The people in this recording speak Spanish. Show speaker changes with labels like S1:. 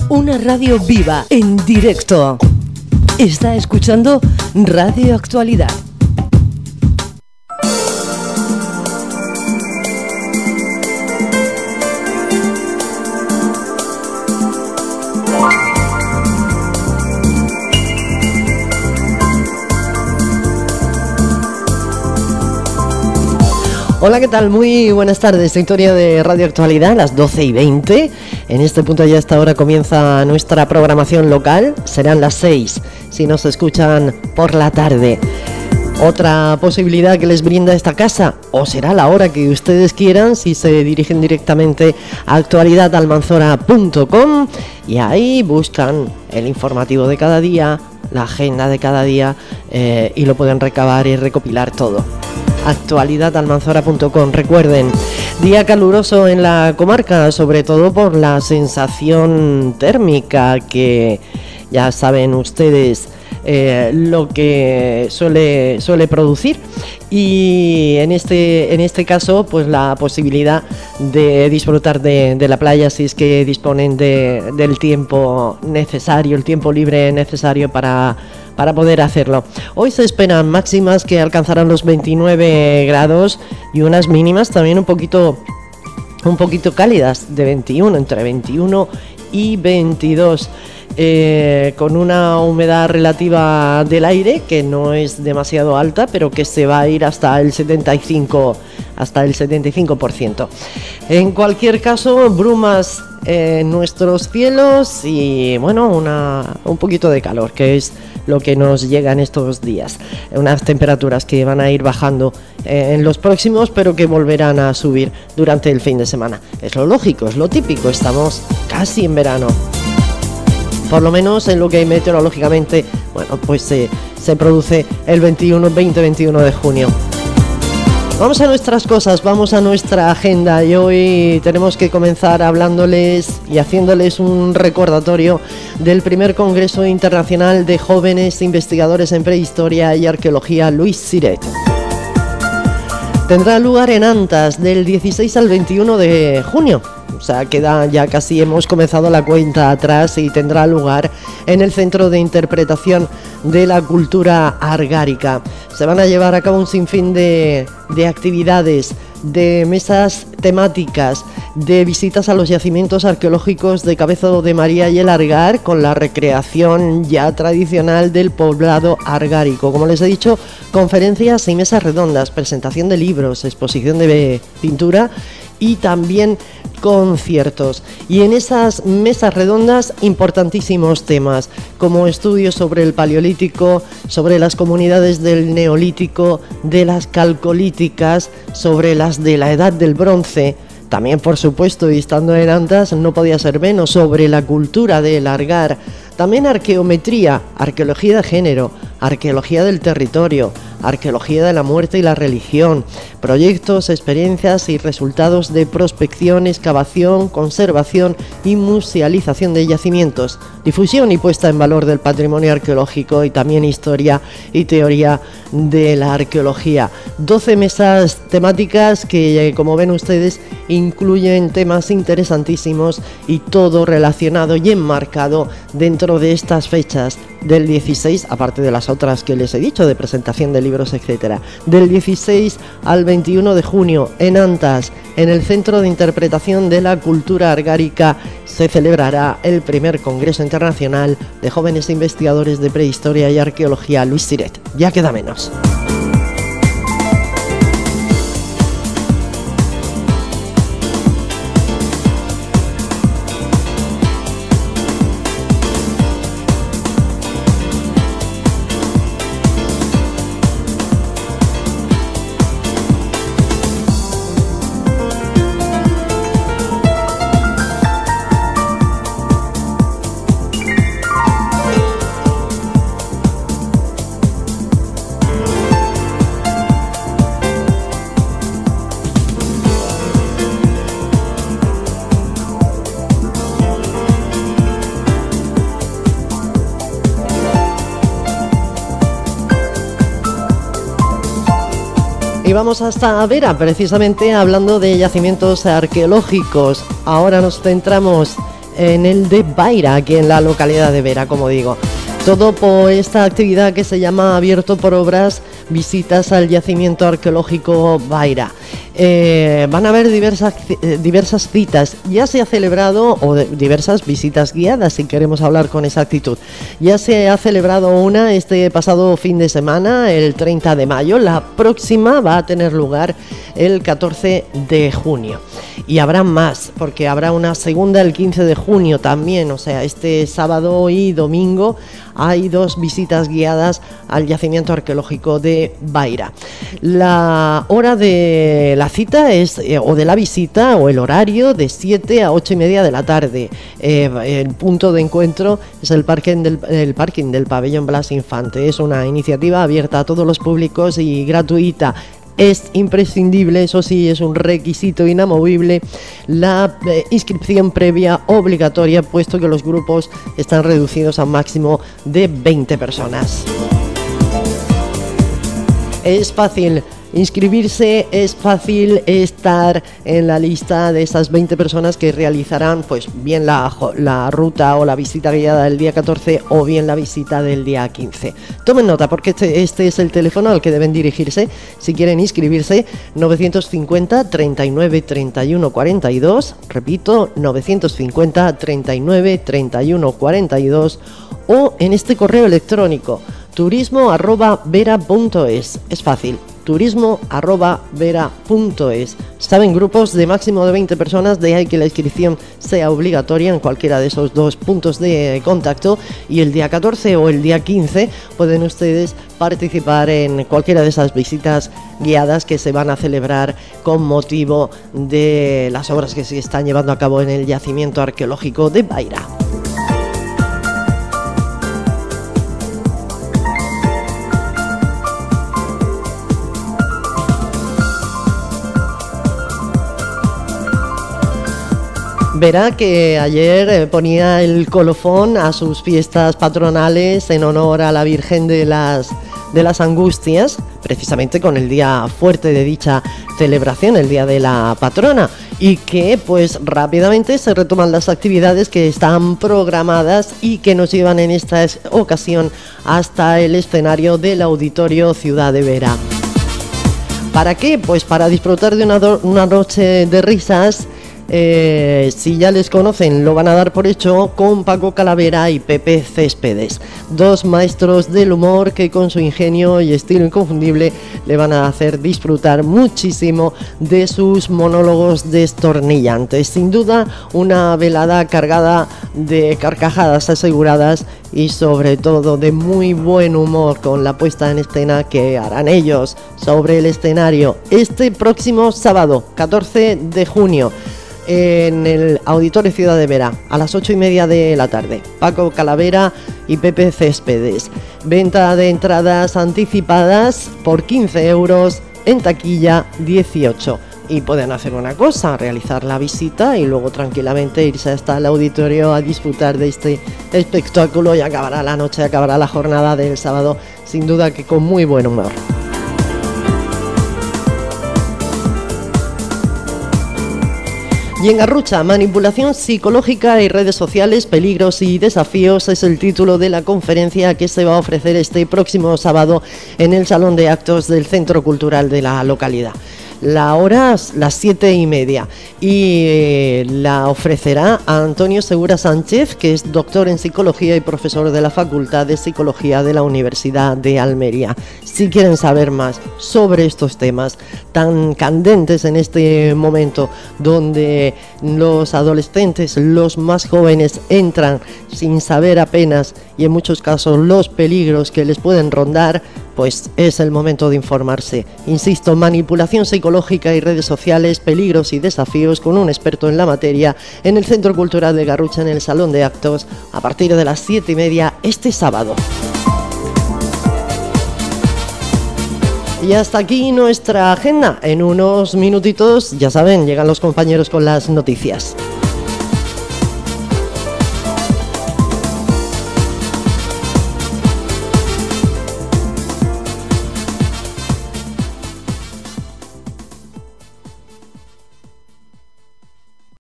S1: Una radio viva, en directo. Está escuchando Radio Actualidad. Hola, ¿qué tal? Muy buenas tardes, sintonía de Radio Actualidad, las 12:20. En este punto ya a esta hora comienza nuestra programación local, serán las 6 si nos escuchan por la tarde. Otra posibilidad que les brinda esta casa, o será la hora que ustedes quieran, si se dirigen directamente a actualidadalmanzora.com y ahí buscan el informativo de cada día, la agenda de cada día y lo pueden recabar y recopilar todo. Actualidadalmanzora.com. Recuerden, día caluroso en la comarca, sobre todo por la sensación térmica que ya saben ustedes lo que suele producir, y en este caso pues la posibilidad de disfrutar de la playa si es que disponen del tiempo necesario, el tiempo libre necesario para poder hacerlo. Hoy se esperan máximas que alcanzarán los 29 grados y unas mínimas también un poquito cálidas, de 21, entre 21 y 22. Con una humedad relativa del aire que no es demasiado alta, pero que se va a ir hasta el 75%. En cualquier caso, brumas en nuestros cielos y bueno, un poquito de calor, que es lo que nos llega en estos días. Unas temperaturas que van a ir bajando en los próximos, pero que volverán a subir durante el fin de semana. Es lo lógico, es lo típico, estamos casi en verano. Por lo menos en lo que meteorológicamente, bueno, pues se produce el 20-21 de junio. Vamos a nuestras cosas, vamos a nuestra agenda, y hoy tenemos que comenzar hablándoles y haciéndoles un recordatorio del primer Congreso Internacional de Jóvenes Investigadores en Prehistoria y Arqueología Louis Siret. Tendrá lugar en Antas del 16 al 21 de junio. O sea, ya casi hemos comenzado la cuenta atrás, y tendrá lugar en el Centro de Interpretación de la Cultura Argárica. Se van a llevar a cabo un sinfín de actividades, de mesas temáticas, de visitas a los yacimientos arqueológicos de Cabezo de María y el Argar, con la recreación ya tradicional del poblado argárico. Como les he dicho, conferencias y mesas redondas, presentación de libros, exposición de pintura y también conciertos. Y en esas mesas redondas, importantísimos temas como estudios sobre el Paleolítico, sobre las comunidades del Neolítico, de las calcolíticas, sobre las de la Edad del Bronce. También, por supuesto, y estando en Antas, no podía ser menos, sobre la cultura del Argar. También arqueometría, arqueología de género, arqueología del territorio, arqueología de la muerte y la religión, proyectos, experiencias y resultados de prospección, excavación, conservación y musealización de yacimientos, difusión y puesta en valor del patrimonio arqueológico, y también historia y teoría de la arqueología. 12 mesas temáticas que, como ven ustedes, incluyen temas interesantísimos, y todo relacionado y enmarcado dentro de estas fechas del 16, aparte de las otras que les he dicho, de presentación de libros, etcétera. Del 16 al 21 de junio en Antas, en el Centro de Interpretación de la Cultura Argárica, se celebrará el primer Congreso Internacional de Jóvenes Investigadores de Prehistoria y Arqueología Louis Siret. Ya queda menos. Y vamos hasta Vera, precisamente hablando de yacimientos arqueológicos. Ahora nos centramos en el de Baira, aquí en la localidad de Vera, como digo. Todo por esta actividad que se llama Abierto por Obras, visitas al yacimiento arqueológico Baira. Van a haber diversas citas. Ya se ha celebrado, o diversas visitas guiadas, si queremos hablar con exactitud. Ya se ha celebrado una este pasado fin de semana, el 30 de mayo. La próxima va a tener lugar el 14 de junio. Y habrá más, porque habrá una segunda el 15 de junio también. O sea, este sábado y domingo hay 2 visitas guiadas al yacimiento arqueológico de Baira. La hora de la cita es, o de la visita, o el horario, de 7 a 8 y media de la tarde. El punto de encuentro es el parking del pabellón Blas Infante. Es una iniciativa abierta a todos los públicos y gratuita. Es imprescindible, eso sí, es un requisito inamovible, la inscripción previa obligatoria, puesto que los grupos están reducidos a un máximo de 20 personas. Es fácil inscribirse, es fácil estar en la lista de esas 20 personas que realizarán pues bien la ruta o la visita guiada del día 14 o bien la visita del día 15. Tomen nota, porque este es el teléfono al que deben dirigirse si quieren inscribirse: 950 39 31 42, repito, 950 39 31 42, o en este correo electrónico turismo@vera.es. Es fácil, turismo@vera.es. Saben, grupos de máximo de 20 personas, de ahí que la inscripción sea obligatoria en cualquiera de esos 2 puntos de contacto, y el día 14 o el día 15 pueden ustedes participar en cualquiera de esas visitas guiadas que se van a celebrar con motivo de las obras que se están llevando a cabo en el yacimiento arqueológico de Baira. Verá que ayer ponía el colofón a sus fiestas patronales en honor a la Virgen de las Angustias, precisamente con el día fuerte de dicha celebración, el día de la patrona, y que pues rápidamente se retoman las actividades que están programadas y que nos llevan en esta ocasión hasta el escenario del Auditorio Ciudad de Vera. ¿Para qué? Pues para disfrutar de una noche de risas. Si ya les conocen, lo van a dar por hecho, con Paco Calavera y Pepe Céspedes, 2 maestros del humor que con su ingenio y estilo inconfundible le van a hacer disfrutar muchísimo de sus monólogos destornillantes. Sin duda, una velada cargada de carcajadas aseguradas y sobre todo de muy buen humor, con la puesta en escena que harán ellos sobre el escenario este próximo sábado 14 de junio en el Auditorio Ciudad de Vera a las 8 y media de la tarde. Paco Calavera y Pepe Céspedes. Venta de entradas anticipadas por 15 euros, en taquilla 18. Y pueden hacer una cosa, realizar la visita y luego tranquilamente irse hasta el auditorio a disfrutar de este espectáculo, y acabará la noche, acabará la jornada del sábado, sin duda que con muy buen humor. Y en Garrucha, manipulación psicológica y redes sociales, peligros y desafíos, es el título de la conferencia que se va a ofrecer este próximo sábado en el Salón de Actos del Centro Cultural de la localidad. La hora es las 7:30 y la ofrecerá a Antonio Segura Sánchez, que es doctor en psicología y profesor de la Facultad de Psicología de la Universidad de Almería. Si quieren saber más sobre estos temas tan candentes en este momento, donde los adolescentes, los más jóvenes, entran sin saber apenas, y en muchos casos los peligros que les pueden rondar, pues es el momento de informarse. Insisto, manipulación psicológica y redes sociales, peligros y desafíos, con un experto en la materia, en el Centro Cultural de Garrucha, en el Salón de Actos, a partir de las 7:30 este sábado. Y hasta aquí nuestra agenda. En unos minutitos, ya saben, llegan los compañeros con las noticias.